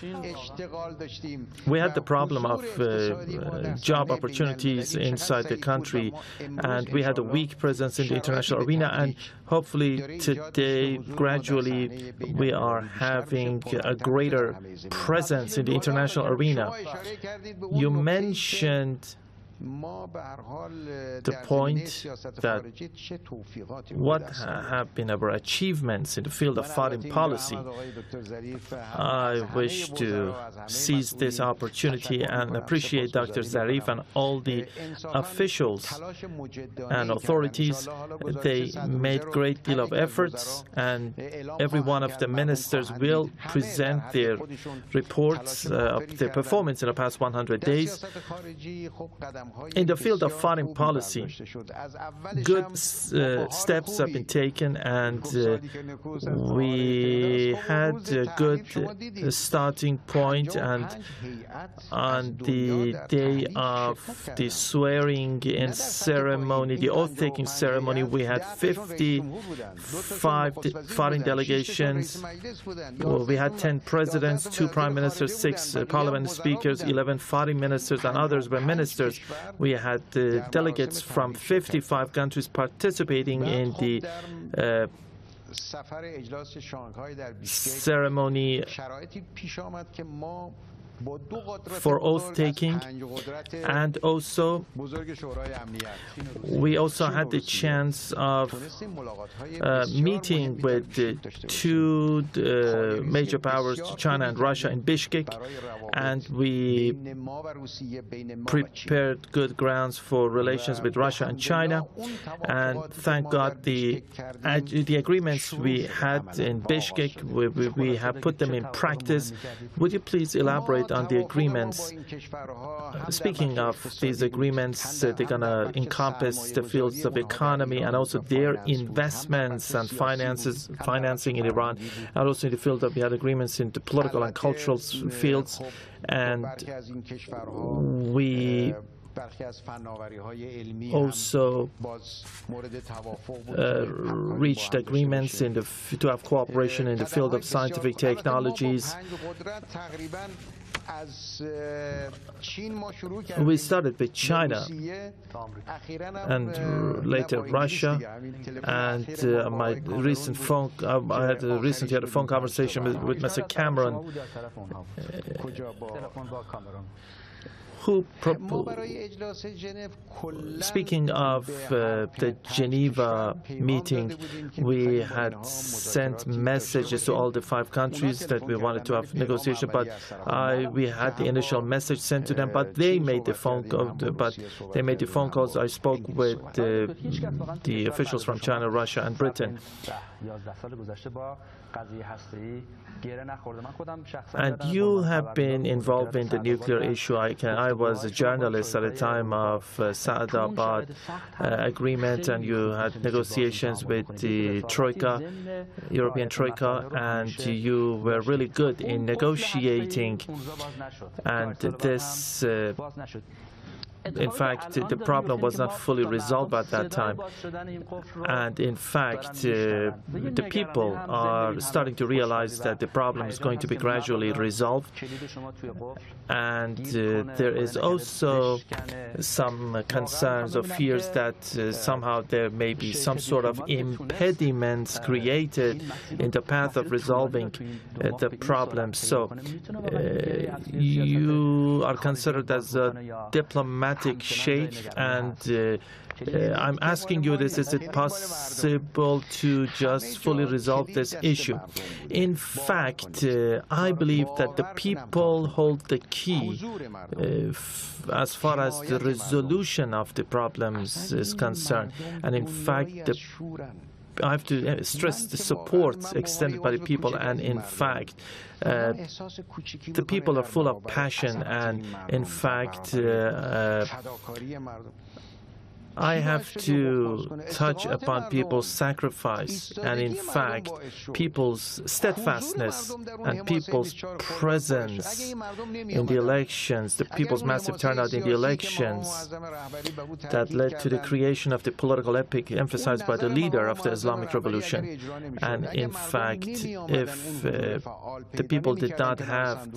we had the problem of job opportunities inside the country, and we had a weak presence in the international arena, and hopefully today, gradually, we are having a greater presence in the international arena. You mentioned the point that what have been our achievements in the field of foreign policy. I wish to seize this opportunity and appreciate Dr. Zarif and all the officials and authorities. They made a great deal of efforts, and every one of the ministers will present their reports of their performance in the past 100 days. In the field of foreign policy, good steps have been taken, and we had a good starting point. And on the day of the swearing-in ceremony, the oath-taking ceremony, we had 55 foreign delegations. We had 10 presidents, 2 prime ministers, 6 parliament speakers, 11 foreign ministers, and others were ministers. We had delegates from 55 countries participating in the ceremony for oath-taking, and also we also had the chance of meeting with the 2 major powers, China and Russia, in Bishkek, and we prepared good grounds for relations with Russia and China. And thank God the agreements we had in Bishkek, we have put them in practice. Would you please elaborate on the agreements? Speaking of these agreements, they're going to encompass the fields of economy and also their investments and financing in Iran, and also in the field of, we had agreements in the political and cultural fields, and we also reached agreements to have cooperation in the field of scientific technologies. We started with China and later Russia, and I recently had a phone conversation with Mr. Cameron, speaking of the Geneva meeting, we had sent messages to all the 5 countries that we wanted to have negotiation, but we had the initial message sent to them, but they made the phone calls. I spoke with the officials from China, Russia, and Britain. And you have been involved in the nuclear issue. I was a journalist at the time of Saadabad agreement, and you had negotiations with the Troika, European Troika, and you were really good in negotiating. And this in fact, the problem was not fully resolved at that time. And in fact, the people are starting to realize that the problem is going to be gradually resolved. And there is also some concerns or fears that somehow there may be some sort of impediments created in the path of resolving the problem. So you are considered as a diplomatic sheikh, and I'm asking you this: is it possible to just fully resolve this issue? In fact, I believe that the people hold the key as far as the resolution of the problems is concerned. And in fact, I have to stress the support extended by the people, and in fact, the people are full of passion, and in fact, I have to touch upon people's sacrifice, and in fact, people's steadfastness and people's presence in the elections, the people's massive turnout in the elections that led to the creation of the political epic emphasized by the leader of the Islamic Revolution. And in fact, if the people did not have